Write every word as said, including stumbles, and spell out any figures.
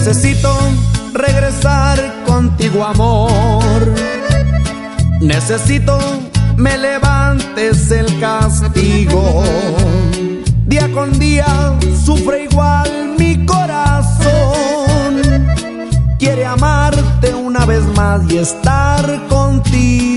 Necesito regresar contigo, amor. Necesito me levantes el castigo. Día con día sufre igual mi corazón. Quiere amarte una vez más y estar contigo.